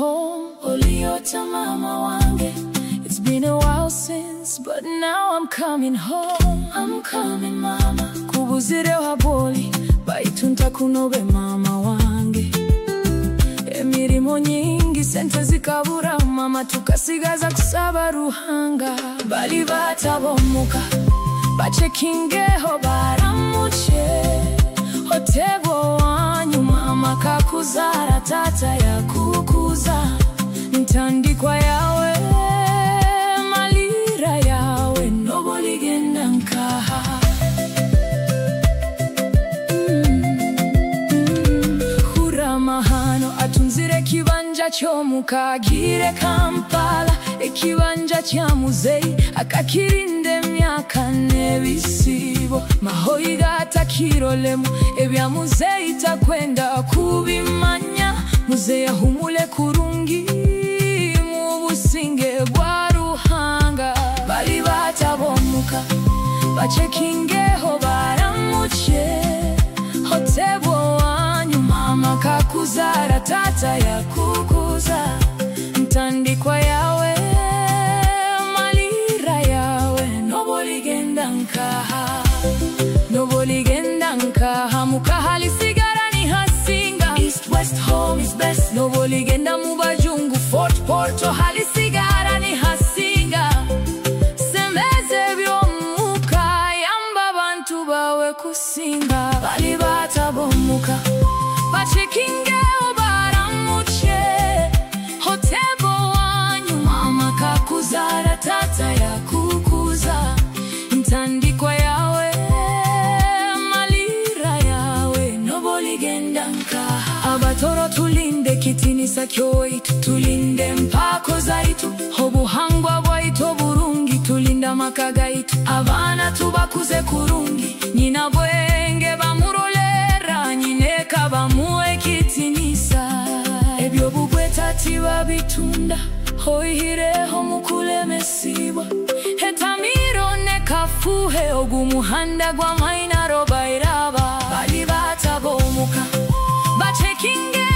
home. Oliota mama wange, it's been a while since, but now I'm coming home. I'm coming mama. Kubuzire haboli, baitu ntakunobe mama wange. Emirimo nyingi sente zikabura mama, tukasigaza kusaba Ruhanga. Bali batabomuka, bachekingeho baramuche. Otebo wanyu mama kakuzara, tata ya kukuza. Ntandikwa yawe, malira yawe, noboligenda nkaha. Hura mahano atunzire kibanja chomukagire Kampala. Ekibanja kya muzeyi akakirinde emyaka n'ebisibo. Mahoyiga atakirolemu ebya muzeyi takwenda kubimanya. Muzeyi ahumule kurungi mu businge bwa Ruhanga. Bali batabomuka, bachekingeho baramuche. Otebo wanyu mama kakuzara, tata ya kukuza. Ntandikwa yawe, malira yawe, noboligenda nkaha. Noboligenda nkaha, mukahali sigara ni hasinga. East West home is best. Noboligenda mubajungu Fort Porto, hali sigara ni hasinga. Semeze byomuka, yamba bantu bawe kusinga. Bali batabomuka, bachekingeho baramuche. Otebo wanyu mama kakuzara, tata ya kukuza. Ntandikwa yawe, malira yawe, noboligenda nkaha. Abatoro tulinde kitinisa kyoitu, tulinde mpako zaitu. Obuhangwa bwaitu burungi, tulinda maka gaitu. Abana tubakuze kurungi, nyina bwenge bamurolera, nyineka bamuwe kitinisa. Ebyo bugweta tiba bitunda, hoihireho mukule mesibwa. Hetamiro ne kafuhe ogumuhanda gwa maina robairaba. Bali batabomuka, bachekinge